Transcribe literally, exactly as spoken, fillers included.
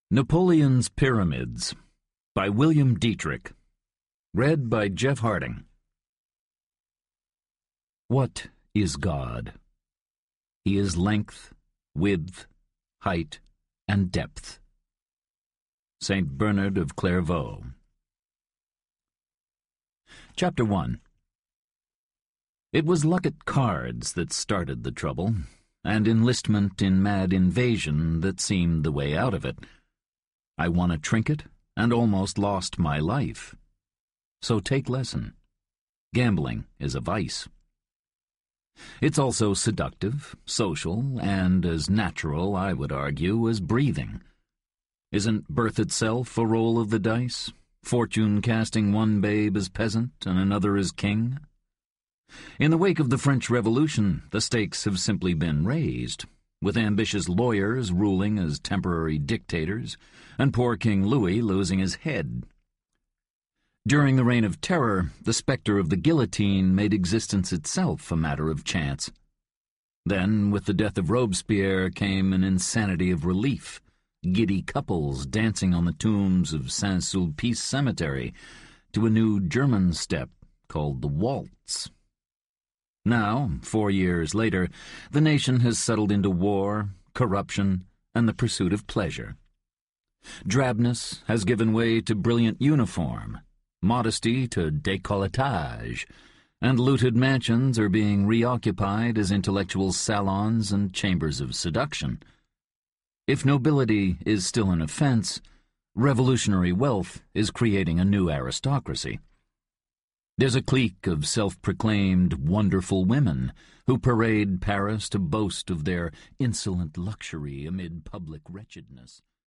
Napoleon's Pyramids by William Dietrich. Read by Jeff Harding. What is God? He is length, width, height, and depth. Saint Bernard of Clairvaux. Chapter one. It was luck at cards that started the trouble, and enlistment in mad invasion that seemed the way out of it. I won a trinket and almost lost my life. So take lesson. Gambling is a vice. It's also seductive, social, and as natural, I would argue, as breathing. Isn't birth itself a roll of the dice? Fortune casting one babe as peasant and another as king? In the wake of the French Revolution, the stakes have simply been raised, with ambitious lawyers ruling as temporary dictators, and poor King Louis losing his head. During the Reign of Terror, the specter of the guillotine made existence itself a matter of chance. Then, with the death of Robespierre, came an insanity of relief, giddy couples dancing on the tombs of Saint-Sulpice Cemetery to a new German step called the waltz. Now, four years later, the nation has settled into war, corruption, and the pursuit of pleasure. Drabness has given way to brilliant uniform, modesty to décolletage, and looted mansions are being reoccupied as intellectual salons and chambers of seduction. If nobility is still an offense, revolutionary wealth is creating a new aristocracy. There's a clique of self-proclaimed wonderful women who parade Paris to boast of their insolent luxury amid public wretchedness.